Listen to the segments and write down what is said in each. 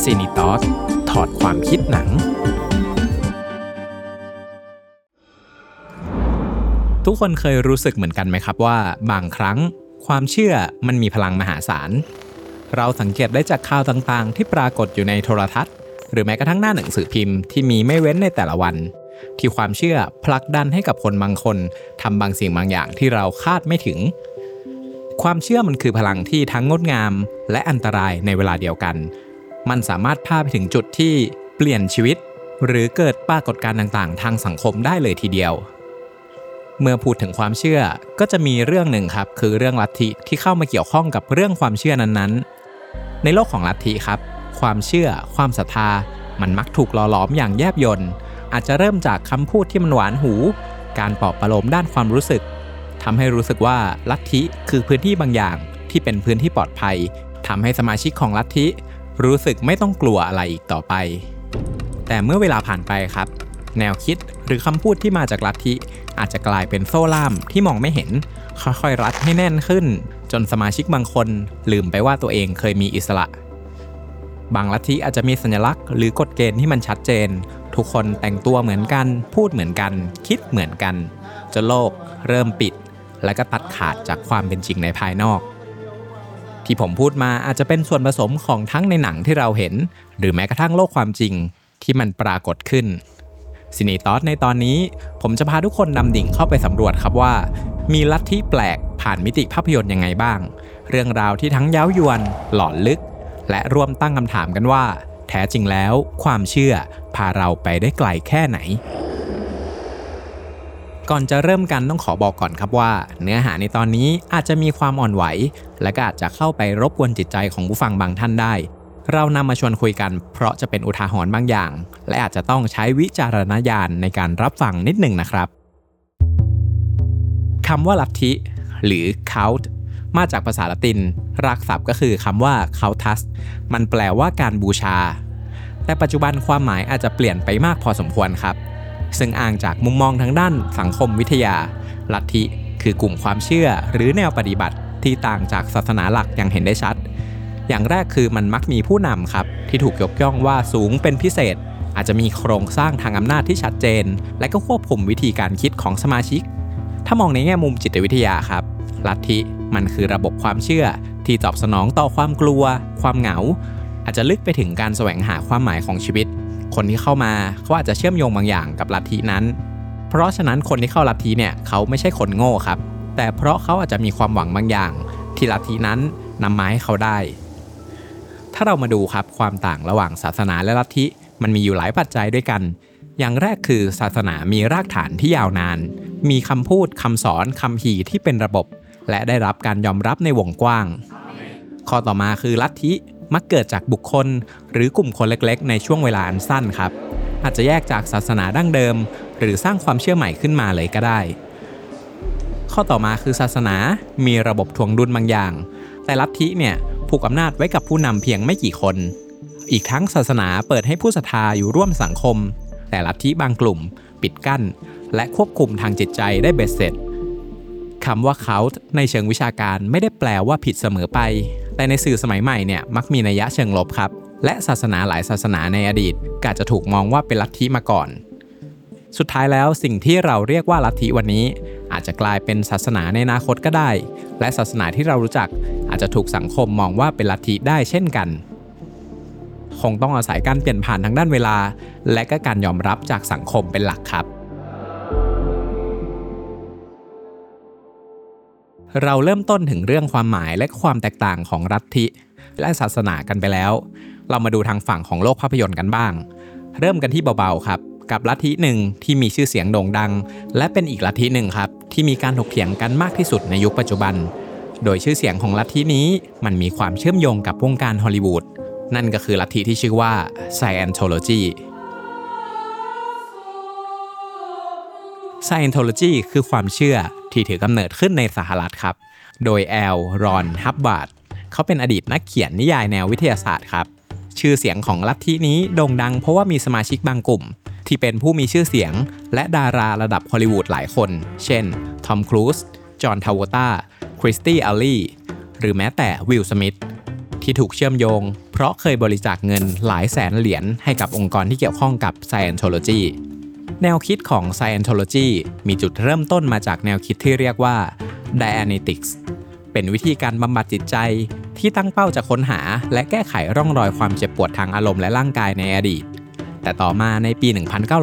ซินิตอสถอดความคิดหนังทุกคนเคยรู้สึกเหมือนกันไหมครับว่าบางครั้งความเชื่อมันมีพลังมหาศาลเราสังเกตได้จากข่าวต่างๆที่ปรากฏอยู่ในโทรทัศน์หรือแม้กระทั่งหน้าหนังสือพิมพ์ที่มีไม่เว้นในแต่ละวันที่ความเชื่อผลักดันให้กับคนบางคนทำบางสิ่งบางอย่างที่เราคาดไม่ถึงความเชื่อมันคือพลังที่ทั้งงดงามและอันตรายในเวลาเดียวกันมันสามารถพาไปถึงจุดที่เปลี่ยนชีวิตหรือเกิดปรากฏการณ์ต่างๆทางสังคมได้เลยทีเดียวเมื่อพูดถึงความเชื่อก็จะมีเรื่องหนึ่งครับคือเรื่องลัทธิที่เข้ามาเกี่ยวข้องกับเรื่องความเชื่อนั้นๆในโลกของลัทธิครับความเชื่อความศรัทธามันมักถูกหล่อหลอมอย่างแยบยลอาจจะเริ่มจากคำพูดที่มันหวานหูการปลอบประโลมด้านความรู้สึกทำให้รู้สึกว่าลัทธิคือพื้นที่บางอย่างที่เป็นพื้นที่ปลอดภัยทำให้สมาชิกของลัทธิรู้สึกไม่ต้องกลัวอะไรอีกต่อไปแต่เมื่อเวลาผ่านไปครับแนวคิดหรือคำพูดที่มาจากลัทธิอาจจะกลายเป็นโซ่ล่ามที่มองไม่เห็นค่อยๆรัดให้แน่นขึ้นจนสมาชิกบางคนลืมไปว่าตัวเองเคยมีอิสระบางลัทธิอาจจะมีสัญลักษณ์หรือกฎเกณฑ์ที่มันชัดเจนทุกคนแต่งตัวเหมือนกันพูดเหมือนกันคิดเหมือนกันจนโลกเริ่มปิดและก็ตัดขาดจากความเป็นจริงในภายนอกที่ผมพูดมาอาจจะเป็นส่วนผสมของทั้งในหนังที่เราเห็นหรือแม้กระทั่งโลกความจริงที่มันปรากฏขึ้นซินิตอสในตอนนี้ผมจะพาทุกคนดำดิ่งเข้าไปสำรวจครับว่ามีลัทธิแปลกผ่านมิติภาพยนตร์ยังไงบ้างเรื่องราวที่ทั้งเย้ายวนหลอนลึกและร่วมตั้งคำถามกันว่าแท้จริงแล้วความเชื่อพาเราไปได้ไกลแค่ไหนก่อนจะเริ่มกันต้องขอบอกก่อนครับว่าเนื้อหาในตอนนี้อาจจะมีความอ่อนไหวและก็อาจจะเข้าไปรบกวนจิตใจของผู้ฟังบางท่านได้เรานำมาชวนคุยกันเพราะจะเป็นอุทาหรณ์บางอย่างและอาจจะต้องใช้วิจารณญาณในการรับฟังนิดหนึ่งนะครับคำว่าลัทธิหรือ cult มาจากภาษาละตินรากศัพท์ก็คือคำว่า cultus มันแปลว่าการบูชาแต่ปัจจุบันความหมายอาจจะเปลี่ยนไปมากพอสมควรครับซึ่งอ้างจากมุมมองทางด้านสังคมวิทยาลัทธิคือกลุ่มความเชื่อหรือแนวปฏิบัติที่ต่างจากศาสนาหลักอย่างเห็นได้ชัดอย่างแรกคือมันมักมีผู้นำครับที่ถูกยกย่องว่าสูงเป็นพิเศษอาจจะมีโครงสร้างทางอำนาจที่ชัดเจนและก็ควบคุมวิธีการคิดของสมาชิกถ้ามองในแง่มุมจิตวิทยาครับลัทธิมันคือระบบความเชื่อที่ตอบสนองต่อความกลัวความเหงาอาจจะลึกไปถึงการแสวงหาความหมายของชีวิตคนที่เข้ามาเขาอาจจะเชื่อมโยงบางอย่างกับลัทธินั้นเพราะฉะนั้นคนที่เข้าลัทธิเนี่ยเขาไม่ใช่คนโง่ครับแต่เพราะเขาอาจจะมีความหวังบางอย่างที่ลัทธินั้นนำมาให้เขาได้ถ้าเรามาดูครับความต่างระหว่างศาสนาและลัทธิมันมีอยู่หลายปัจจัยด้วยกันอย่างแรกคือศาสนามีรากฐานที่ยาวนานมีคำพูดคำสอนคัมภีร์ที่เป็นระบบและได้รับการยอมรับในวงกว้างข้อต่อมาคือลัทธิมักเกิดจากบุคคลหรือกลุ่มคนเล็กๆในช่วงเวลาอันสั้นครับอาจจะแยกจากศาสนาดั้งเดิมหรือสร้างความเชื่อใหม่ขึ้นมาเลยก็ได้ข้อต่อมาคือศาสนามีระบบทวงดุลบางอย่างแต่ลัทธิเนี่ยผูกอำนาจไว้กับผู้นำเพียงไม่กี่คนอีกทั้งศาสนาเปิดให้ผู้ศรัทธาอยู่ร่วมสังคมแต่ลัทธิบางกลุ่มปิดกั้นและควบคุมทางจิตใจได้เบ็ดเสร็จคำว่า cult ในเชิงวิชาการไม่ได้แปลว่าผิดเสมอไปแต่ในสื่อสมัยใหม่เนี่ยมักมีนัยเชิงลบครับและศาสนาหลายศาสนาในอดีตก็อาจจะถูกมองว่าเป็นลัทธิมาก่อนสุดท้ายแล้วสิ่งที่เราเรียกว่าลัทธิวันนี้อาจจะกลายเป็นศาสนาในอนาคตก็ได้และศาสนาที่เรารู้จักอาจจะถูกสังคมมองว่าเป็นลัทธิได้เช่นกันคงต้องอาศัยการเปลี่ยนผ่านทางด้านเวลาและก็การยอมรับจากสังคมเป็นหลักครับเราเริ่มต้นถึงเรื่องความหมายและความแตกต่างของลัทธิและศาสนากันไปแล้วเรามาดูทางฝั่งของโลกภาพยนตร์กันบ้างเริ่มกันที่เบาๆครับกับลัทธิหนึ่งที่มีชื่อเสียงโด่งดังและเป็นอีกลัทธิหนึ่งครับที่มีการถกเถียงกันมากที่สุดในยุคปัจจุบันโดยชื่อเสียงของลัทธินี้มันมีความเชื่อมโยงกับวงการฮอลลีวูดนั่นก็คือลัทธิที่ชื่อว่า Scientology Scientology คือความเชื่อที่ถือกำเนิดขึ้นในสหรัฐครับโดยแอล รอน ฮับบาร์ดเขาเป็นอดีตนักเขียนนิยายแนววิทยาศาสตร์ครับชื่อเสียงของลัทธินี้โด่งดังเพราะว่ามีสมาชิกบางกลุ่มที่เป็นผู้มีชื่อเสียงและดาราระดับฮอลลีวูดหลายคนเช่นทอมครูซจอห์น ทราโวต้าคริสตี้ อัลลี่หรือแม้แต่วิล สมิธที่ถูกเชื่อมโยงเพราะเคยบริจาคเงินหลายแสนเหรียญให้กับองค์กรที่เกี่ยวข้องกับ Scientology แนวคิดของ Scientology มีจุดเริ่มต้นมาจากแนวคิดที่เรียกว่า Dianetics เป็นวิธีการบำบัดจิตใจที่ตั้งเป้าจะค้นหาและแก้ไขร่องรอยความเจ็บปวดทางอารมณ์และร่างกายในอดีตแต่ต่อมาในปี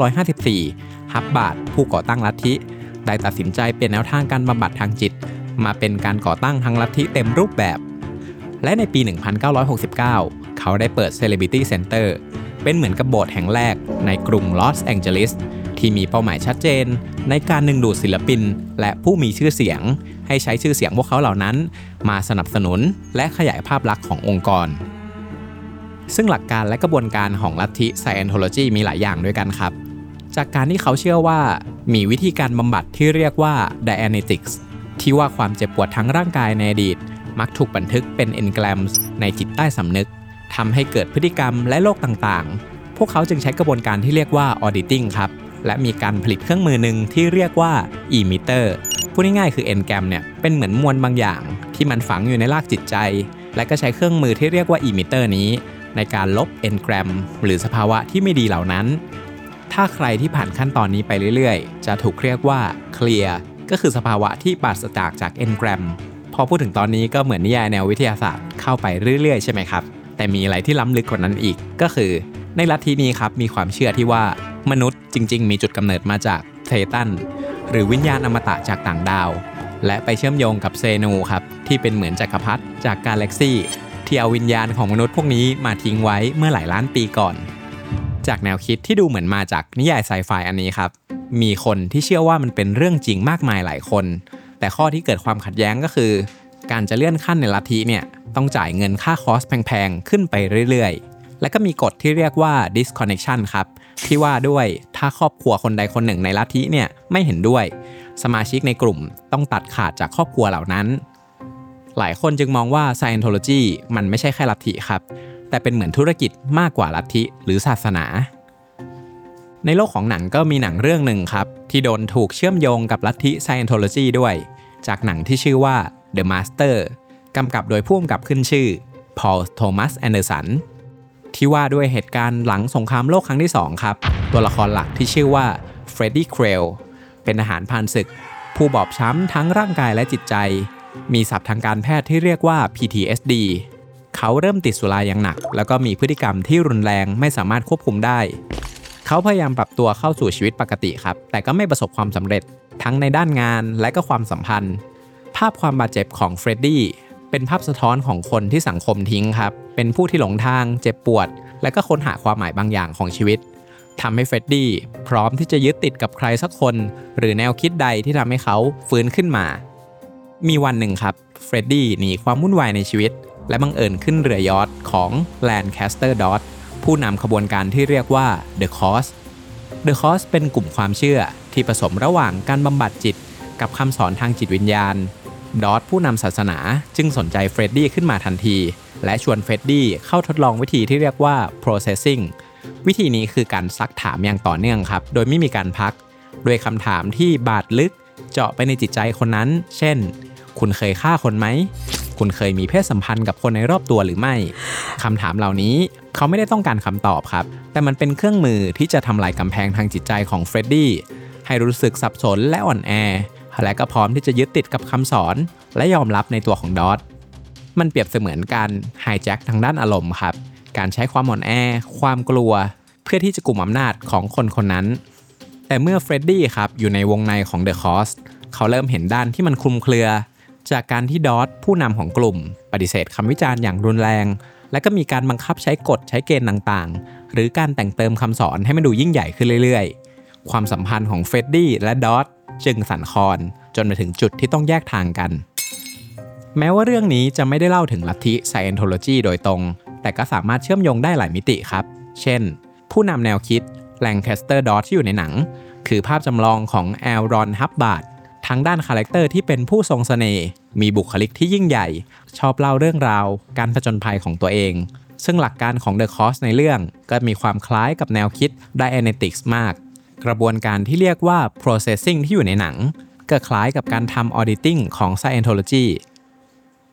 1954 ฮับบาร์ดผู้ก่อตั้งลัทธิได้ตัดสินใจเปลี่ยนแนวทางการบำบัดทางจิตมาเป็นการก่อตั้งทางลัทธิเต็มรูปแบบและในปี 1969 เขาได้เปิด Celebrity Center เป็นเหมือนกับโบสถ์แห่งแรกในกรุงลอสแองเจลิสที่มีเป้าหมายชัดเจนในการดึงดูดศิลปินและผู้มีชื่อเสียงให้ใช้ชื่อเสียงพวกเขาเหล่านั้นมาสนับสนุนและขยายภาพลักษณ์ขององค์กรซึ่งหลักการและกระบวนการของลัทธิ Scientology มีหลายอย่างด้วยกันครับจากการที่เขาเชื่อว่ามีวิธีการบำบัดที่เรียกว่า Dianetics ที่ว่าความเจ็บปวดทั้งร่างกายในอดีตมักถูกบันทึกเป็น engrams ในจิตใต้สำนึกทำให้เกิดพฤติกรรมและโรคต่างๆพวกเขาจึงใช้กระบวนการที่เรียกว่า auditing ครับและมีการผลิตเครื่องมือหนึ่งที่เรียกว่า emitter พูดง่ายๆคือ engram เนี่ยเป็นเหมือนมวลบางอย่างที่มันฝังอยู่ในรากจิตใจและก็ใช้เครื่องมือที่เรียกว่า emitter นี้ในการลบ engram หรือสภาวะที่ไม่ดีเหล่านั้นถ้าใครที่ผ่านขั้นตอนนี้ไปเรื่อยๆจะถูกเรียกว่า clear ก็คือสภาวะที่ปราศจาก engram พอพูดถึงตอนนี้ก็เหมือนนิยายแนววิทยาศาสตร์เข้าไปเรื่อยๆใช่ไหมครับแต่มีอะไรที่ล้ำลึกกว่านั้นอีกก็คือในลัทธินี้ครับมีความเชื่อที่ว่ามนุษย์จริงๆมีจุดกำเนิดมาจากเทตันหรือวิญญาณอมตะจากต่างดาวและไปเชื่อมโยงกับเซนูครับที่เป็นเหมือนจักรพรรดิจากกาแล็กซี่ที่เอาวิญญาณของมนุษย์พวกนี้มาทิ้งไว้เมื่อหลายล้านปีก่อนจากแนวคิดที่ดูเหมือนมาจากนิยายไซไฟอันนี้ครับมีคนที่เชื่อว่ามันเป็นเรื่องจริงมากมายหลายคนแต่ข้อที่เกิดความขัดแย้งก็คือการจะเลื่อนขั้นในลัทธิเนี่ยต้องจ่ายเงินค่าคอร์สแพงๆขึ้นไปเรื่อยๆและก็มีกฎที่เรียกว่า disconnection ครับที่ว่าด้วยถ้าครอบครัวคนใดคนหนึ่งในลัทธิเนี่ยไม่เห็นด้วยสมาชิกในกลุ่มต้องตัดขาดจากครอบครัวเหล่านั้นหลายคนจึงมองว่า Scientology มันไม่ใช่แค่ลัทธิครับแต่เป็นเหมือนธุรกิจมากกว่าลัทธิหรือศาสนาในโลกของหนังก็มีหนังเรื่องหนึ่งครับที่โดนถูกเชื่อมโยงกับลัทธิ Scientology ด้วยจากหนังที่ชื่อว่า The Master กำกับโดยผู้กำกับขึ้นชื่อ Paul Thomas Anderson ที่ว่าด้วยเหตุการณ์หลังสงครามโลกครั้งที่2ครับตัวละครหลักที่ชื่อว่า Freddie Creel เป็นทหารพรานศึกผู้บอบช้ำทั้งร่างกายและจิตใจมีศัพท์ทางการแพทย์ที่เรียกว่า PTSD เขาเริ่มติดสุราอย่างหนักแล้วก็มีพฤติกรรมที่รุนแรงไม่สามารถควบคุมได้เขาพยายามปรับตัวเข้าสู่ชีวิตปกติครับแต่ก็ไม่ประสบความสำเร็จทั้งในด้านงานและก็ความสัมพันธ์ภาพความบาดเจ็บของเฟรดดี้เป็นภาพสะท้อนของคนที่สังคมทิ้งครับเป็นผู้ที่หลงทางเจ็บปวดและก็ค้นหาความหมายบางอย่างของชีวิตทำให้เฟรดดี้พร้อมที่จะยึดติดกับใครสักคนหรือแนวคิดใดที่ทำให้เขาฟื้นขึ้นมามีวันหนึ่งครับเฟรดดี้หนีความวุ่นวายในชีวิตและบังเอิญขึ้นเรือยอชต์ของ Lancaster Dodd ผู้นำขบวนการที่เรียกว่า The Cause The Cause เป็นกลุ่มความเชื่อที่ผสมระหว่างการบำบัดจิตกับคำสอนทางจิตวิญญาณดอทผู้นำศาสนาจึงสนใจเฟรดดี้ขึ้นมาทันทีและชวนเฟรดดี้เข้าทดลองวิธีที่เรียกว่า processing วิธีนี้คือการซักถามอย่างต่อเนื่องครับโดยไม่มีการพักด้วยคำถามที่บาดลึกเจาะไปในจิตใจคนนั้นเช่นคุณเคยฆ่าคนไหมคุณเคยมีเพศสัมพันธ์กับคนในรอบตัวหรือไม่คำถามเหล่านี้เขาไม่ได้ต้องการคำตอบครับแต่มันเป็นเครื่องมือที่จะทำลายกำแพงทางจิตใจของเฟรดดี้ให้รู้สึกสับสนและอ่อนแอและก็พร้อมที่จะยึดติดกับคำสอนและยอมรับในตัวของดอทมันเปรียบเสมือนการไฮแจ็คทางด้านอารมณ์ครับการใช้ความอ่อนแอความกลัวเพื่อที่จะกุมอำนาจของคนคนนั้นแต่เมื่อเฟรดดี้ครับอยู่ในวงในของ The Cause เขาเริ่มเห็นด้านที่มันคลุมเครือจากการที่ดอทผู้นำของกลุ่มปฏิเสธคำวิจารณ์อย่างรุนแรงและก็มีการบังคับใช้กฎใช้เกณฑ์ต่างๆหรือการแต่งเติมคำสอนให้มันดูยิ่งใหญ่ขึ้นเรื่อยๆความสัมพันธ์ของเฟรดดี้และดอทจึงสั่นคลอนจนมาถึงจุดที่ต้องแยกทางกันแม้ว่าเรื่องนี้จะไม่ได้เล่าถึงลัทธิ Scientology โดยตรงแต่ก็สามารถเชื่อมโยงได้หลายมิติครับเช่นผู้นำแนวคิด Lancaster Dodd ที่อยู่ในหนังคือภาพจำลองของ L. Ron Hubbard ทั้งด้านคาแรคเตอร์ที่เป็นผู้ทรงเสน่ห์มีบุคลิกที่ยิ่งใหญ่ชอบเล่าเรื่องราวการผจญภัยของตัวเองซึ่งหลักการของ The Cause ในเรื่องก็มีความคล้ายกับแนวคิด Dianetics มากกระบวนการที่เรียกว่า processing ที่อยู่ในหนังก็คล้ายกับการทำ auditing ของ Scientology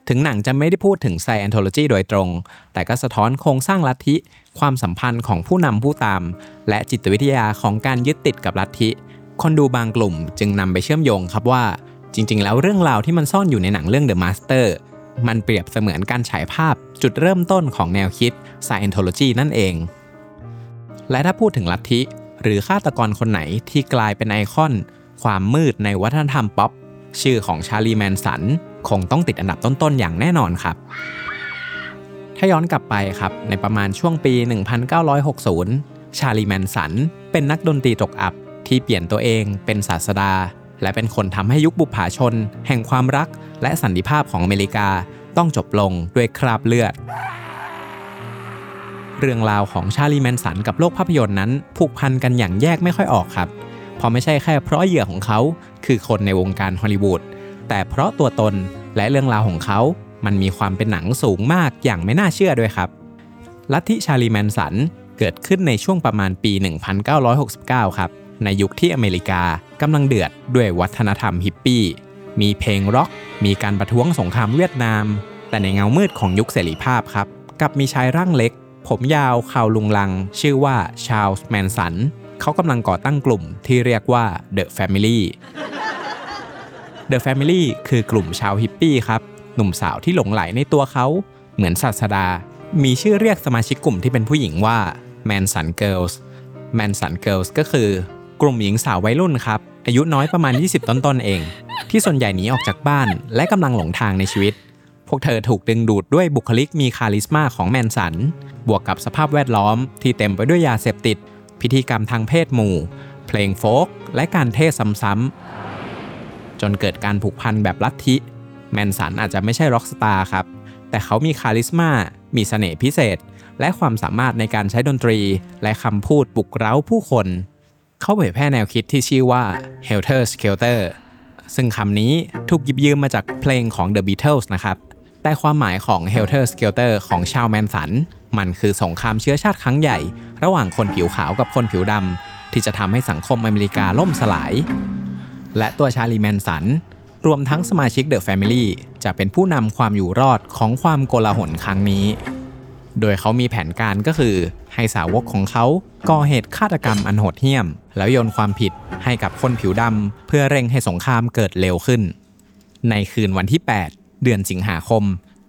ถึงหนังจะไม่ได้พูดถึง Scientology โดยตรงแต่ก็สะท้อนโครงสร้างลัทธิความสัมพันธ์ของผู้นำผู้ตามและจิตวิทยาของการยึดติดกับลัทธิคนดูบางกลุ่มจึงนำไปเชื่อมโยงครับว่าจริงๆแล้วเรื่องราวที่มันซ่อนอยู่ในหนังเรื่อง The Master มันเปรียบเสมือนการฉายภาพจุดเริ่มต้นของแนวคิด Scientology นั่นเองและถ้าพูดถึงลัทธิหรือฆาตกรคนไหนที่กลายเป็นไอคอนความมืดในวัฒนธรรมป๊อปชื่อของชาลีแมนสันคงต้องติดอันดับต้นๆอย่างแน่นอนครับถ้าย้อนกลับไปครับในประมาณช่วงปี 1960 ชาลีแมนสันเป็นนักดนตรีตกอับที่เปลี่ยนตัวเองเป็นศาสดาและเป็นคนทำให้ยุคบุปผาชนแห่งความรักและสันติภาพของอเมริกาต้องจบลงด้วยคราบเลือดเรื่องราวของชาลีแมนสันกับโลกภาพยนตร์นั้นผูกพันกันอย่างแยกไม่ค่อยออกครับเพราะไม่ใช่แค่เพราะเหยื่อของเขาคือคนในวงการฮอลลีวูดแต่เพราะตัวตนและเรื่องราวของเขามันมีความเป็นหนังสูงมากอย่างไม่น่าเชื่อด้วยครับลัทธิชาลีแมนสันเกิดขึ้นในช่วงประมาณปี 1969 ครับในยุคที่อเมริกากำลังเดือดด้วยวัฒนธรรมฮิปปี้มีเพลงร็อกมีการประท้วงสงครามเวียดนามแต่ในเงามืดของยุคเสรีภาพครับกับมีชายร่างเล็กผมยาวข่าวลุงลังชื่อว่าชาร์ลส์แมนสันเขากำลังก่อตั้งกลุ่มที่เรียกว่า The Family The Family คือกลุ่มชาวฮิปปี้ครับหนุ่มสาวที่หลงใหลในตัวเขาเหมือนศาสดามีชื่อเรียกสมาชิกกลุ่มที่เป็นผู้หญิงว่า Manson Girls Manson Girls ก็คือกลุ่มหญิงสาววัยรุ่นครับอายุน้อยประมาณ20ต้นๆเองที่ส่วนใหญ่หนีออกจากบ้านและกำลังหลงทางในชีวิตพวกเธอถูกดึงดูดด้วยบุคลิกมีคาริสมาของแมนสันบวกกับสภาพแวดล้อมที่เต็มไปด้วยยาเสพติดพิธีกรรมทางเพศหมู่เพลงโฟล์กและการเทศซ้ำๆจนเกิดการผูกพันแบบลัทธิแมนสันอาจจะไม่ใช่ร็อกสตาร์ครับแต่เขามีคาริสมามีเสน่ห์พิเศษและความสามารถในการใช้ดนตรีและคำพูดปลุกเร้าผู้คนเขาเผยแพร่แนวคิดที่ชื่อว่า Helter Skelter ซึ่งคำนี้ถูกหยิบยืมมาจากเพลงของ The Beatles นะครับแต่ความหมายของ Helter Skelter ของชาวแมนสันมันคือสงครามเชื้อชาติครั้งใหญ่ระหว่างคนผิวขาวกับคนผิวดำที่จะทำให้สังคมอเมริกาล่มสลายและตัวชาลีแมนสันรวมทั้งสมาชิก The Family จะเป็นผู้นำความอยู่รอดของความโกลาหลครั้งนี้โดยเขามีแผนการก็คือให้สาวกของเขาก่อเหตุฆาตกรรมอันโหดเหี้ยมแล้วโยนความผิดให้กับคนผิวดำเพื่อเร่งให้สงครามเกิดเร็วขึ้นในคืนวันที่ 8 เดือนสิงหาคมปี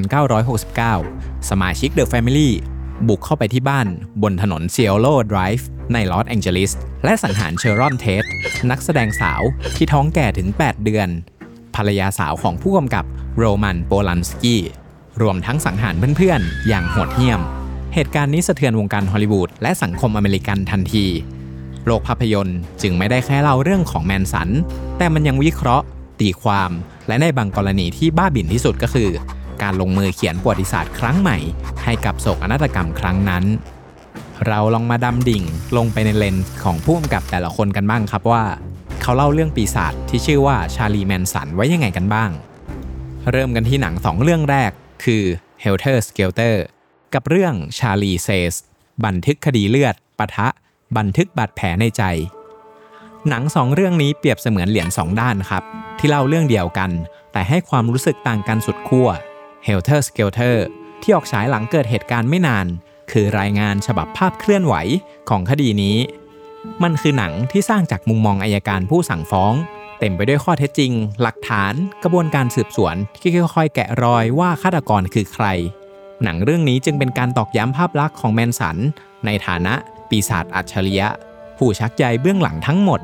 1969 สมาชิก The Family บุกเข้าไปที่บ้านบนถนน Cielo Drive ในลอสแองเจลิสและสังหารเชอรอนเทสนักแสดงสาวที่ท้องแก่ถึง 8 เดือนภรรยาสาวของผู้กำกับโรมันโปลันสกี้รวมทั้งสังหารเพื่อนๆอย่างโหดเหี้ยมเหตุการณ์นี้สะเทือนวงการฮอลลีวูดและสังคมอเมริกันทันทีโลกภาพยนตร์จึงไม่ได้แค่เล่าเรื่องของแมนสันแต่มันยังวิเคราะห์ตีความและในบางกรณีที่บ้าบิ่นที่สุดก็คือการลงมือเขียนประวัติศาสตร์ครั้งใหม่ให้กับโศกนาฏกรรมครั้งนั้นเราลองมาดำดิ่งลงไปในเลนส์ของผู้กำกับแต่ละคนกันบ้างครับว่าเขาเล่าเรื่องปีศาจที่ชื่อว่าชาลีแมนสันไว้ยังไงกันบ้างเริ่มกันที่หนัง2เรื่องแรกคือ Helter Skelter กับเรื่อง Charlie Says บันทึกคดีเลือดปะทะบันทึกบาดแผลในใจหนัง2เรื่องนี้เปรียบเสมือนเหรียญ2ด้านครับที่เล่าเรื่องเดียวกันแต่ให้ความรู้สึกต่างกันสุดขั้ว Helter Skelter ที่ออกฉายหลังเกิดเหตุการณ์ไม่นานคือรายงานฉบับภาพเคลื่อนไหวของคดีนี้มันคือหนังที่สร้างจากมุมมองอัยการผู้สั่งฟ้องเต็มไปด้วยข้อเท็จจริงหลักฐานกระบวนการสืบสวนที่ค่อยๆแกะรอยว่าฆาตกรคือใครหนังเรื่องนี้จึงเป็นการตอกย้ำภาพลักษณ์ของแมนสันในฐานะปีศาจอัจฉริยะผู้ชักใยเบื้องหลังทั้งหมด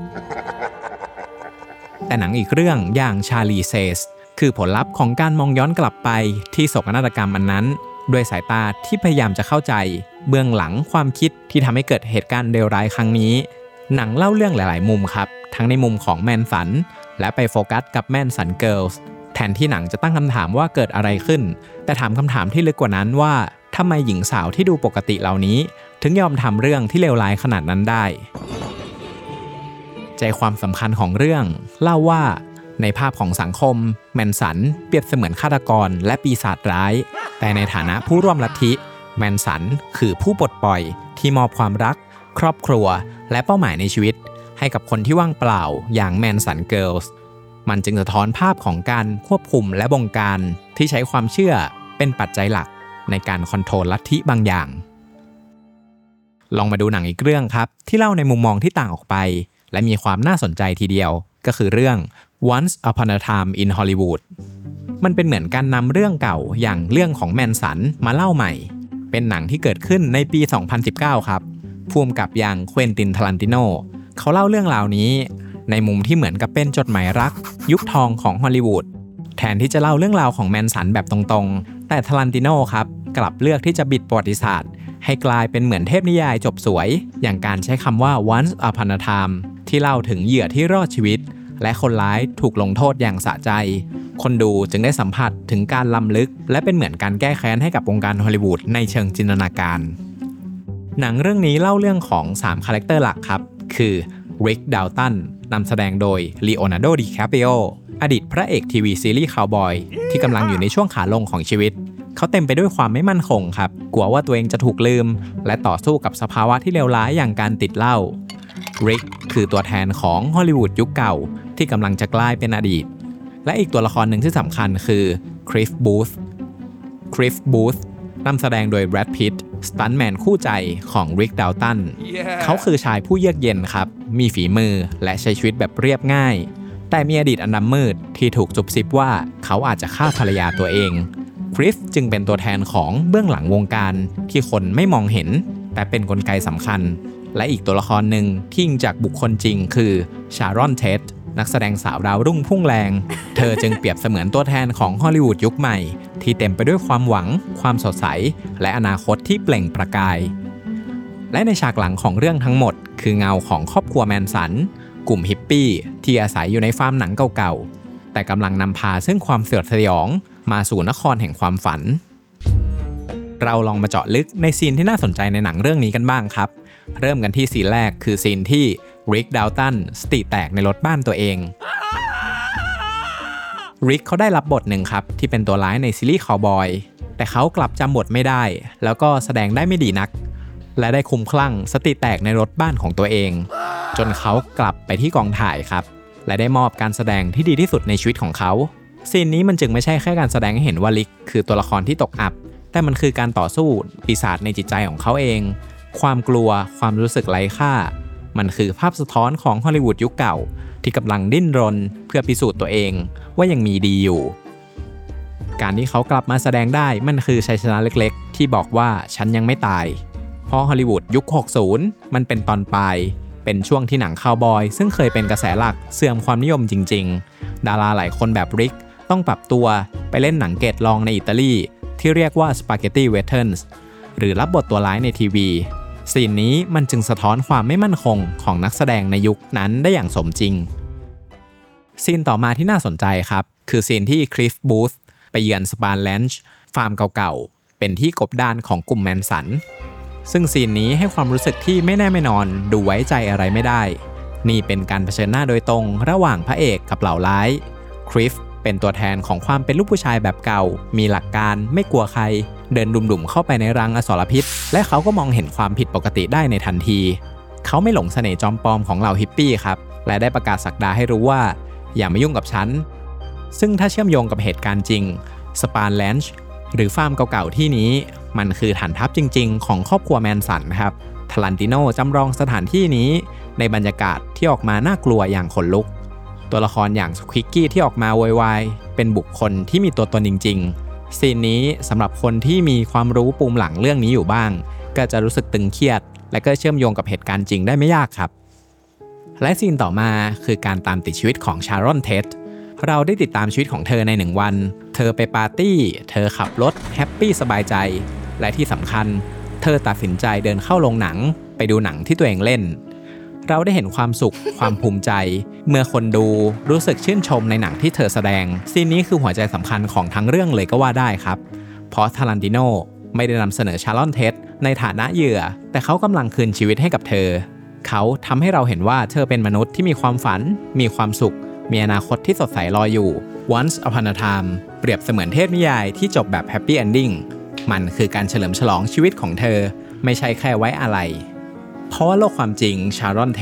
แต่หนังอีกเรื่องอย่าง Charlie Says คือผลลัพธ์ของการมองย้อนกลับไปที่โศกนาฏกรรมอันนั้นด้วยสายตาที่พยายามจะเข้าใจเบื้องหลังความคิดที่ทำให้เกิดเหตุการณ์เลวร้ายครั้งนี้หนังเล่าเรื่องหลายๆมุมครับทั้งในมุมของแมนสันและไปโฟกัสกับแมนสันเกิร์ลส์แทนที่หนังจะตั้งคำถามว่าเกิดอะไรขึ้นแต่ถามคำถามที่ลึกกว่านั้นว่าทำไมหญิงสาวที่ดูปกติเหล่านี้ถึงยอมทำเรื่องที่เลวร้ายขนาดนั้นได้ใจความสำคัญของเรื่องเล่าว่าในภาพของสังคมแมนสันเปรียบเสมือนฆาตกรและปีศาจร้ายแต่ในฐานะผู้ร่วมลัทธิแมนสันคือผู้ปลดปล่อยที่มอบความรักครอบครัวและเป้าหมายในชีวิตให้กับคนที่ว่างเปล่าอย่างแมนสันเกิร์ลส์มันจึงสะท้อนภาพของการควบคุมและบงการที่ใช้ความเชื่อเป็นปัจจัยหลักในการคอนโทรลลัทธิบางอย่างลองมาดูหนังอีกเรื่องครับที่เล่าในมุมมองที่ต่างออกไปและมีความน่าสนใจทีเดียวก็คือเรื่อง Once Upon a Time in Hollywood มันเป็นเหมือนการนำเรื่องเก่าอย่างเรื่องของแมนสันมาเล่าใหม่เป็นหนังที่เกิดขึ้นในปี 2019 ครับผู้กำกับอย่างเควินติน ทารันติโนเขาเล่าเรื่องราวนี้ในมุมที่เหมือนกับเป็นจดหมายรักยุคทองของฮอลลีวูดแทนที่จะเล่าเรื่องราวของแมนสันแบบตรงๆแต่ทารันติโนครับกลับเลือกที่จะบิดประวัติศาสตร์ให้กลายเป็นเหมือนเทพนิยายจบสวยอย่างการใช้คำว่า Once Upon a Time ที่เล่าถึงเหยื่อที่รอดชีวิตและคนร้ายถูกลงโทษอย่างสะใจคนดูจึงได้สัมผัสถึงการล้ำลึกและเป็นเหมือนการแก้แค้นให้กับวงการฮอลลีวูดในเชิงจินตนาการหนังเรื่องนี้เล่าเรื่องของ3คาแรคเตอร์หลักครับคือริก ดาวตันนำแสดงโดยลีโอนาร์โด ดิคาปิโออดีตพระเอกทีวีซีรีส์คาวบอยที่กำลังอยู่ในช่วงขาลงของชีวิตเขาเต็มไปด้วยความไม่มั่นคงครับกลัวว่าตัวเองจะถูกลืมและต่อสู้กับสภาวะที่เลวร้ายอย่างการติดเหล้าริกคือตัวแทนของฮอลลีวูดยุคเก่าที่กำลังจะกลายเป็นอดีตและอีกตัวละครหนึ่งที่สำคัญคือคริฟ บูธนำแสดงโดยแบรด พิตต์สตันท์แมนคู่ใจของริก ดาวตันเขาคือชายผู้เยือกเย็นครับมีฝีมือและใช้ชีวิตแบบเรียบง่ายแต่มีอดีตอันดำมืดที่ถูกจุบซิบว่าเขาอาจจะฆ่าภรรยาตัวเองคริฟจึงเป็นตัวแทนของเบื้องหลังวงการที่คนไม่มองเห็นแต่เป็นกลไกสำคัญและอีกตัวละครหนึ่งที่อิงจากบุคคลจริงคือชารอน เท็ดนักแสดงสาวดาวรุ่งพุ่งแรงเธอจึงเปรียบเสมือนตัวแทนของฮอลลีวูดยุคใหม่ที่เต็มไปด้วยความหวังความสดใสและอนาคตที่เปล่งประกายและในฉากหลังของเรื่องทั้งหมดคือเงาของครอบครัวแมนสันกลุ่มฮิปปี้ที่อาศัยอยู่ในฟาร์มหนังเก่าๆแต่กำลังนำพาซึ่งความสยดสยองมาสู่นครแห่งความฝันเราลองมาเจาะลึกในซีนที่น่าสนใจในหนังเรื่องนี้กันบ้างครับเริ่มกันที่ซีนแรกคือซีนที่ริก ดาวตันสติแตกในรถบ้านตัวเองริกเขาได้รับบทหนึ่งครับที่เป็นตัวร้ายในซีรีส์คาวบอยแต่เขากลับจำบทไม่ได้แล้วก็แสดงได้ไม่ดีนักและได้คลุ้มคลั่งสติแตกในรถบ้านของตัวเองจนเขากลับไปที่กองถ่ายครับและได้มอบการแสดงที่ดีที่สุดในชีวิตของเขาซีนนี้มันจึงไม่ใช่แค่การแสดงให้เห็นว่าริกคือตัวละครที่ตกอับแต่มันคือการต่อสู้ปีศาจในจิตใจของเขาเองความกลัวความรู้สึกไร้ค่ามันคือภาพสะท้อนของฮอลลีวูดยุคเก่าที่กำลังดิ้นรนเพื่อพิสูจน์ตัวเองว่ายังมีดีอยู่การที่เขากลับมาแสดงได้มันคือชัยชนะเล็กๆที่บอกว่าฉันยังไม่ตายเพราะฮอลลีวูดยุค 60 มันเป็นตอนปลายเป็นช่วงที่หนังคาวบอยซึ่งเคยเป็นกระแสหลักเสื่อมความนิยมจริงๆดาราหลายคนแบบริกต้องปรับตัวไปเล่นหนังเกรดรองในอิตาลีที่เรียกว่าสปาเกตตี้เวสเทิร์นส์หรือรับบทตัวร้ายในทีวีซีนนี้มันจึงสะท้อนความไม่มั่นคงของนักแสดงในยุคนั้นได้อย่างสมจริงซีนต่อมาที่น่าสนใจครับคือซีนที่คริฟ บูธไปเยือนสปานแลนช์ฟาร์มเก่าๆเป็นที่กบดานของกลุ่มแมนสันซึ่งซีนนี้ให้ความรู้สึกที่ไม่แน่ไม่นอนดูไว้ใจอะไรไม่ได้นี่เป็นการเผชิญหน้าโดยตรงระหว่างพระเอกกับเหล่าร้ายคริฟเป็นตัวแทนของความเป็นลูกผู้ชายแบบเก่ามีหลักการไม่กลัวใครเดินดุ่มๆเข้าไปในรังอสรพิษและเขาก็มองเห็นความผิดปกติได้ในทันทีเขาไม่หลงเสน่ห์จอมปลอมของเหล่าฮิปปี้ครับและได้ประกาศศักดาให้รู้ว่าอย่ามายุ่งกับฉันซึ่งถ้าเชื่อมโยงกับเหตุการณ์จริงสปานแลนช์หรือฟาร์มเก่าๆที่นี้มันคือฐานทัพจริงๆของครอบครัวแมนสันครับทารันติโนจำลองสถานที่นี้ในบรรยากาศที่ออกมาน่ากลัวอย่างขนลุกตัวละครอย่างสควิกกี้ที่ออกมาโวยวายเป็นบุคคลที่มีตัวตนจริงๆซีนนี้สำหรับคนที่มีความรู้ปูมหลังเรื่องนี้อยู่บ้างก็จะรู้สึกตึงเครียดและก็เชื่อมโยงกับเหตุการณ์จริงได้ไม่ยากครับและซีนต่อมาคือการตามติดชีวิตของชารอน เท็ดเราได้ติดตามชีวิตของเธอใน1วันเธอไปปาร์ตี้เธอขับรถแฮปปี้สบายใจและที่สำคัญเธอตัดสินใจเดินเข้าโรงหนังไปดูหนังที่ตัวเองเล่นเราได้เห็นความสุข ความภูมิใจเมื่อคนดูรู้สึกชื่นชมในหนังที่เธอแสดงซีนนี้คือหัวใจสำคัญของทั้งเรื่องเลยก็ว่าได้ครับเพราะทารันติโนไม่ได้นำเสนอชารอน เท็ดในฐานะเหยื่อแต่เขากำลังคืนชีวิตให้กับเธอเขาทำให้เราเห็นว่าเธอเป็นมนุษย์ที่มีความฝันมีความสุขมีอนาคตที่สดใสรออยู่ Once Upon a Time เปรียบเสมือนเทพนิยายที่จบแบบแฮปปี้เอนดิ้งมันคือการเฉลิมฉลองชีวิตของเธอไม่ใช่แค่ไว้อาลัยเพราะว่าโลกความจริงชารอน เท็ด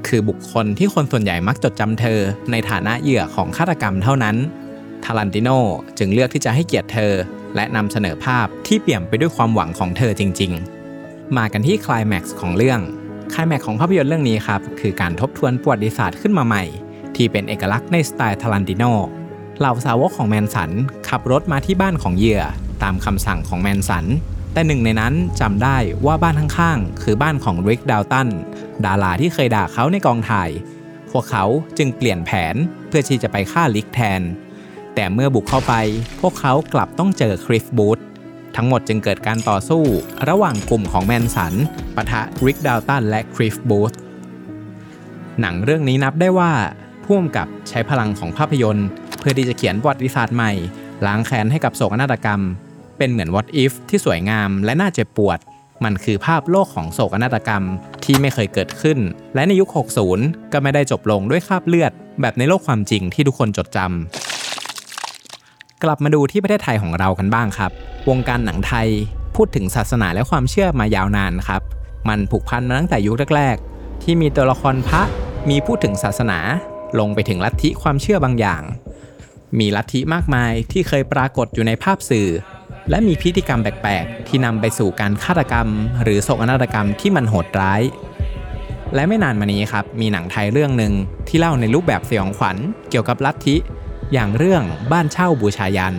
คือบุคคลที่คนส่วนใหญ่มักจดจำเธอในฐานะเหยื่อของฆาตกรรมเท่านั้นทารันติโนจึงเลือกที่จะให้เกียรติเธอและนำเสนอภาพที่เปี่ยมไปด้วยความหวังของเธอจริงๆมากันที่ไคลแม็กซ์ของเรื่องไคลแม็กซ์ของภาพยนตร์เรื่องนี้ครับคือการทบทวนประวัติศาสตร์ขึ้นมาใหม่ที่เป็นเอกลักษณ์ในสไตล์ทารันติโนเหล่าสาวกของแมนสันขับรถมาที่บ้านของเหยื่อตามคำสั่งของแมนสันแต่หนึ่งในนั้นจำได้ว่าบ้านข้างๆคือบ้านของริก ดาวตันดาราที่เคยด่าเขาในกองถ่ายพวกเขาจึงเปลี่ยนแผนเพื่อที่จะไปฆ่าริกแทนแต่เมื่อบุกเข้าไปพวกเขากลับต้องเจอคริฟบูธทั้งหมดจึงเกิดการต่อสู้ระหว่างกลุ่มของแมนสันปะทะริก ดาวตันและคริฟบูธหนังเรื่องนี้นับได้ว่าผู้กำกับใช้พลังของภาพยนตร์เพื่อที่จะเขียนประวัติศาสตร์ใหม่ล้างแค้นให้กับโศกนาฏกรรมเป็นเหมือน What If ที่สวยงามและน่าเจ็บปวดมันคือภาพโลกของโศกนาฏกรรมที่ไม่เคยเกิดขึ้นและในยุค 60 ก็ไม่ได้จบลงด้วยคราบเลือดแบบในโลกความจริงที่ทุกคนจดจำกลับมาดูที่ประเทศไทยของเรากันบ้างครับวงการหนังไทยพูดถึงศาสนาและความเชื่อมายาวนานครับมันผูกพันมาตั้งแต่ยุคแรกๆที่มีตัวละครพระมีพูดถึงศาสนาลงไปถึงลัทธิความเชื่อบางอย่างมีลัทธิมากมายที่เคยปรากฏอยู่ในภาพสื่อและมีพิธีกรรมแปลกๆที่นำไปสู่การฆาตกรรมหรือโศกนาฏกรรมที่มันโหดร้ายและไม่นานมานี้ครับมีหนังไทยเรื่องหนึ่งที่เล่าในรูปแบบสยองขวัญเกี่ยวกับลัทธิอย่างเรื่องบ้านเช่าบูชายัน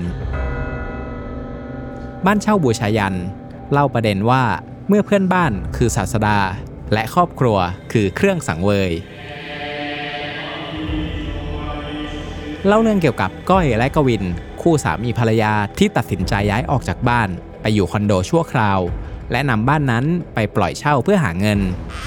บ้านเช่าบูชายันเล่าประเด็นว่าเมื่อเพื่อนบ้านคือศาสดาและครอบครัวคือเครื่องสังเวยเล่าเรื่องเกี่ยวกับก้อยและกวินคู่สามีภรรยาที่ตัดสินใจย้ายออกจากบ้านไปอยู่คอนโดชั่วคราวและนำบ้านนั้นไปปล่อยเช่าเพื่อหาเงิน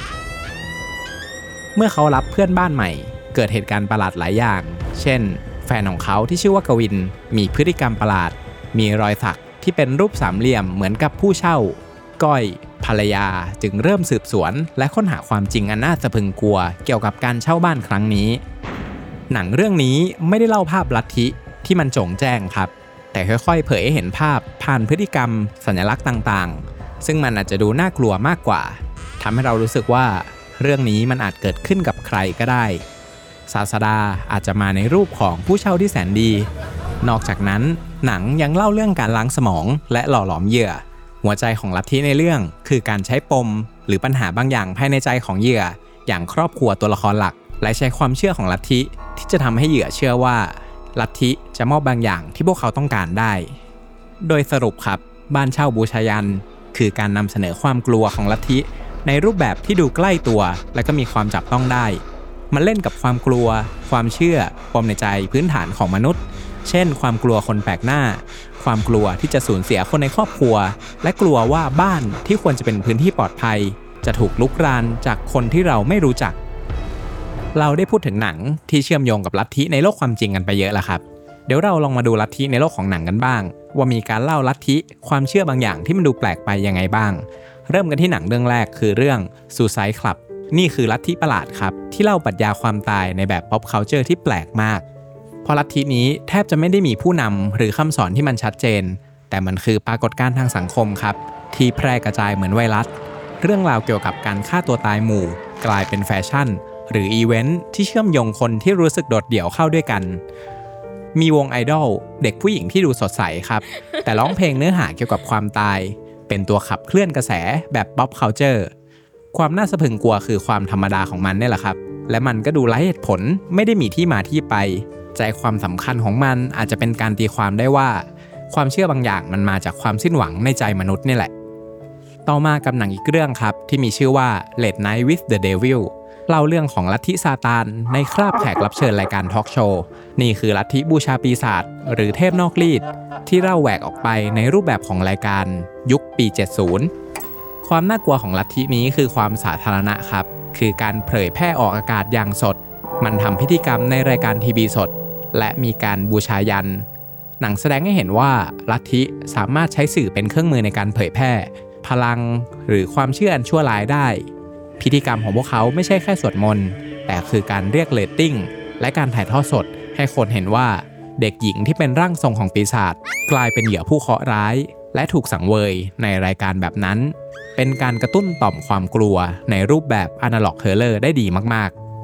เมื่อเขารับเพื่อนบ้านใหม่เกิดเหตุการณ์ประหลาดหลายอย่างเช่นแฟนของเขาที่ชื่อว่ากวินมีพฤติกรรมประหลาดมีรอยสักที่เป็นรูปสามเหลี่ยมเหมือนกับผู้เช่าก้อยภรรยาจึงเริ่มสืบสวนและค้นหาความจริงอันน่าสะพรึงกลัวเกี่ยวกับการเช่าบ้านครั้งนี้หนังเรื่องนี้ไม่ได้เล่าภาพลัทธิที่มันโจ่งแจ้งครับแต่ค่อยๆเผยให้เห็นภาพผ่านพฤติกรรมสัญลักษณ์ต่างๆซึ่งมันอาจจะดูน่ากลัวมากกว่าทำให้เรารู้สึกว่าเรื่องนี้มันอาจเกิดขึ้นกับใครก็ได้ศาสดาอาจจะมาในรูปของผู้เช่าที่แสนดีนอกจากนั้นหนังยังเล่าเรื่องการล้างสมองและหล่อหลอมเหยื่อหัวใจของลัทธิในเรื่องคือการใช้ปมหรือปัญหาบางอย่างภายในใจของเหยื่ออย่างครอบครัวตัวละครหลักและใช้ความเชื่อของลัทธิที่จะทำให้เหยื่อเชื่อว่าลัทธิจะมอบบางอย่างที่พวกเขาต้องการได้โดยสรุปครับบ้านเช่าบูชายันคือการนำเสนอความกลัวของลัทธิในรูปแบบที่ดูใกล้ตัวและก็มีความจับต้องได้มันเล่นกับความกลัวความเชื่อปมในใจพื้นฐานของมนุษย์เช่นความกลัวคนแปลกหน้าความกลัวที่จะสูญเสียคนในครอบครัวและกลัวว่าบ้านที่ควรจะเป็นพื้นที่ปลอดภัยจะถูกลุกรานจากคนที่เราไม่รู้จักเราได้พูดถึงหนังที่เชื่อมโยงกับลัทธิในโลกความจริงกันไปเยอะแล้วครับเดี๋ยวเราลองมาดูลัทธิในโลกของหนังกันบ้างว่ามีการเล่าลัทธิความเชื่อบางอย่างที่มันดูแปลกไปยังไงบ้างเริ่มกันที่หนังเรื่องแรกคือเรื่อง Suicide Club นี่คือลัทธิประหลาดครับที่เล่าปรัชญาความตายในแบบ pop culture ที่แปลกมากเพราะลัทธินี้แทบจะไม่ได้มีผู้นำหรือคำสอนที่มันชัดเจนแต่มันคือปรากฏการณ์ทางสังคมครับที่แพร่กระจายเหมือนไวรัสเรื่องราวเกี่ยวกับการฆ่าตัวตายหมู่กลายเป็นแฟชั่นหรืออีเวนต์ที่เชื่อมโยงคนที่รู้สึกโดดเดี่ยวเข้าด้วยกันมีวงไอดอลเด็กผู้หญิงที่ดูสดใสครับแต่ร้องเพลงเนื้อหาเกี่ยวกับความตายเป็นตัวขับเคลื่อนกระแสแบบ pop culture ความน่าสะพรึงกลัวคือความธรรมดาของมันนี่แหละครับและมันก็ดูไร้เหตุผลไม่ได้มีที่มาที่ไปใจความสำคัญของมันอาจจะเป็นการตีความได้ว่าความเชื่อบางอย่างมันมาจากความสิ้นหวังในใจมนุษย์นี่แหละต่อมากับหนังอีกเรื่องครับที่มีชื่อว่า Late Night with the Devilเล่าเรื่องของลัทธิซาตานในคราบแขกรับเชิญรายการทอล์กโชว์นี่คือลัทธิบูชาปีศาจหรือเทพนอกรีดที่เล่าแหวกออกไปในรูปแบบของรายการยุคปี 70 ความน่ากลัวของลัทธินี้คือความสาธารณะครับคือการเผยแพร่ออกอากาศอย่างสดมันทำพิธีกรรมในรายการทีวีสดและมีการบูชายันหนังแสดงให้เห็นว่าลัทธิสามารถใช้สื่อเป็นเครื่องมือในการเผยแพร่พลังหรือความเชื่ออันชั่วร้ายได้พิธีกรรมของพวกเขาไม่ใช่แค่สวดมนต์แต่คือการเรียกเรตติ้งและการถ่ายทอดสดให้คนเห็นว่าเด็กหญิงที่เป็นร่างทรงของปีศาจกลายเป็นเหยื่อผู้เคราะห์ร้ายและถูกสังเวยในรายการแบบนั้นเป็นการกระตุ้นต่อมความกลัวในรูปแบบ Analog Horror ได้ดีมากๆ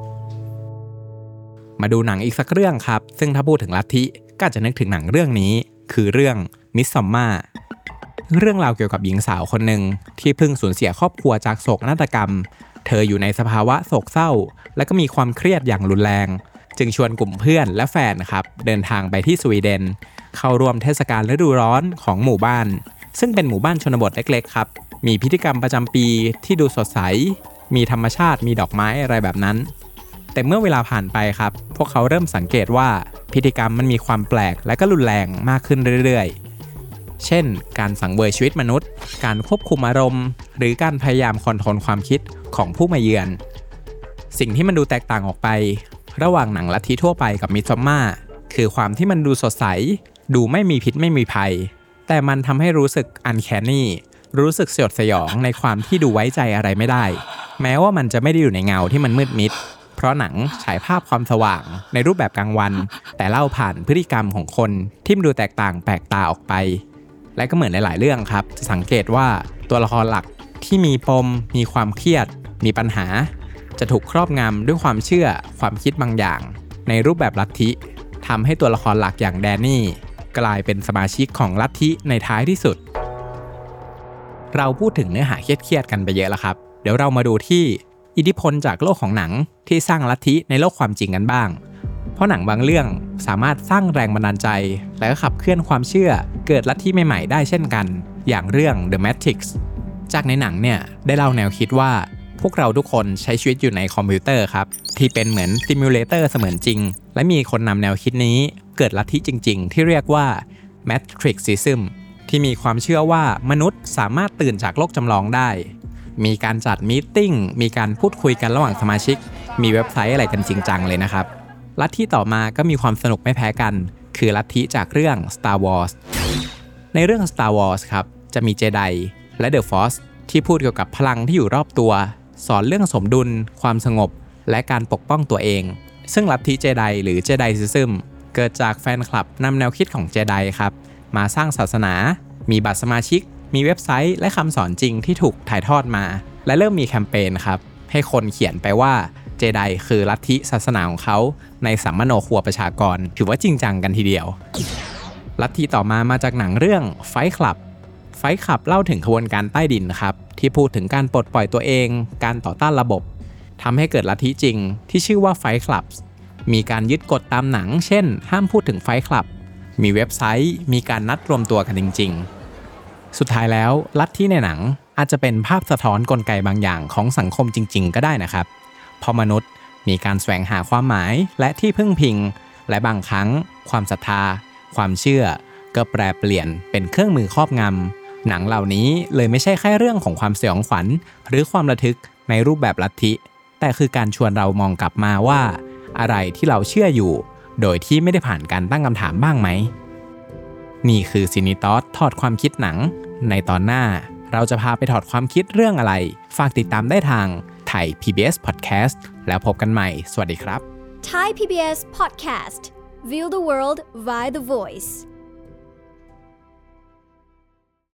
มาดูหนังอีกสักเรื่องครับซึ่งถ้าพูดถึงลัทธิก็จะนึกถึงหนังเรื่องนี้คือเรื่องมิดซัมมาเรื่องราวเกี่ยวกับหญิงสาวคนหนึ่งที่เพิ่งสูญเสียครอบครัวจากโศกนาฏกรรมเธออยู่ในสภาวะโศกเศร้าและก็มีความเครียดอย่างรุนแรงจึงชวนกลุ่มเพื่อนและแฟนครับเดินทางไปที่สวีเดนเข้าร่วมเทศกาลฤดูร้อนของหมู่บ้านซึ่งเป็นหมู่บ้านชนบทเล็กๆครับมีพิธีกรรมประจำปีที่ดูสดใสมีธรรมชาติมีดอกไม้อะไรแบบนั้นแต่เมื่อเวลาผ่านไปครับพวกเขาเริ่มสังเกตว่าพิธีกรรมมันมีความแปลกและก็รุนแรงมากขึ้นเรื่อยๆเช่นการสังเวยชีวิตมนุษย์การควบคุมอารมณ์หรือการพยายามคอนโทรลความคิดของผู้มาเยือนสิ่งที่มันดูแตกต่างออกไประหว่างหนังลัทธิทั่วไปกับมิดซัมมาคือความที่มันดูสดใสดูไม่มีพิษไม่มีภัยแต่มันทำให้รู้สึกอันแคนนี่รู้สึกสยดสยองในความที่ดูไว้ใจอะไรไม่ได้แม้ว่ามันจะไม่ได้อยู่ในเงาที่มันมืดมิดเพราะหนังฉายภาพความสว่างในรูปแบบกลางวันแต่เล่าผ่านพฤติกรรมของคนที่มันดูแตกต่างแปลกตาออกไปและก็เหมือนหลายๆเรื่องครับจะสังเกตว่าตัวละครหลักที่มีปมมีความเครียดมีปัญหาจะถูกครอบงำด้วยความเชื่อความคิดบางอย่างในรูปแบบลัทธิทำให้ตัวละครหลักอย่างแดนนี่กลายเป็นสมาชิกของลัทธิในท้ายที่สุดเราพูดถึงเนื้อหาเครียดๆกันไปเยอะแล้วครับเดี๋ยวเรามาดูที่อิทธิพลจากโลกของหนังที่สร้างลัทธิในโลกความจริงกันบ้างเพราะหนังบางเรื่องสามารถสร้างแรงบันดาลใจและก็ขับเคลื่อนความเชื่อเกิดลัทธิใหม่ๆได้เช่นกันอย่างเรื่อง The Matrix จากในหนังเนี่ยได้เล่าแนวคิดว่าพวกเราทุกคนใช้ชีวิตอยู่ในคอมพิวเตอร์ครับที่เป็นเหมือนซิมูเลเตอร์เสมือนจริงและมีคนนำแนวคิดนี้เกิดลัทธิจริงๆที่เรียกว่า Matrixism ที่มีความเชื่อว่ามนุษย์สามารถตื่นจากโลกจำลองได้มีการจัดมีตติ้งมีการพูดคุยกันระหว่างสมาชิกมีเว็บไซต์อะไรกันจริงจังเลยนะครับลัทธิต่อมาก็มีความสนุกไม่แพ้กันคือลัทธิจากเรื่อง Star Wars ในเรื่อง Star Wars ครับจะมีเจไดและ The Force ที่พูดเกี่ยวกับพลังที่อยู่รอบตัวสอนเรื่องสมดุลความสงบและการปกป้องตัวเองซึ่งลัทธิเจไดหรือเจไดซิซึมเกิดจากแฟนคลับนำแนวคิดของเจไดครับมาสร้างศาสนามีบัตรสมาชิกมีเว็บไซต์และคำสอนจริงที่ถูกถ่ายทอดมาและเริ่มมีแคมเปญครับให้คนเขียนไปว่าเจไดคือลัทธิศาสนาของเขาในสัมมโนครัวประชากรถือว่าจริงจังกันทีเดียวลัทธิต่อมาจากหนังเรื่อง Fight Club เล่าถึงขบวนการใต้ดินครับที่พูดถึงการปลดปล่อยตัวเองการต่อต้านระบบทำให้เกิดลัทธิจริงที่ชื่อว่า Fight Club มีการยึดกฎตามหนังเช่นห้ามพูดถึง Fight Club มีเว็บไซต์มีการนัดรวมตัวกันจริงๆสุดท้ายแล้วลัทธิในหนังอาจจะเป็นภาพสะท้อนกลไกบางอย่างของสังคมจริงๆก็ได้นะครับเพราะมนุษย์มีการแสวงหาความหมายและที่พึ่งพิงและบางครั้งความศรัทธาความเชื่อก็แปรเปลี่ยนเป็นเครื่องมือครอบงำหนังเหล่านี้เลยไม่ใช่แค่เรื่องของความสยองขวัญหรือความระทึกในรูปแบบลัทธิแต่คือการชวนเรามองกลับมาว่าอะไรที่เราเชื่ออยู่โดยที่ไม่ได้ผ่านการตั้งคำถามบ้างไหมนี่คือซินิทอสถอดความคิดหนังในตอนหน้าเราจะพาไปถอดความคิดเรื่องอะไรฝากติดตามได้ทางไทย PBS Podcast แล้วพบกันใหม่สวัสดีครับ Thai PBS Podcast View the world via the voice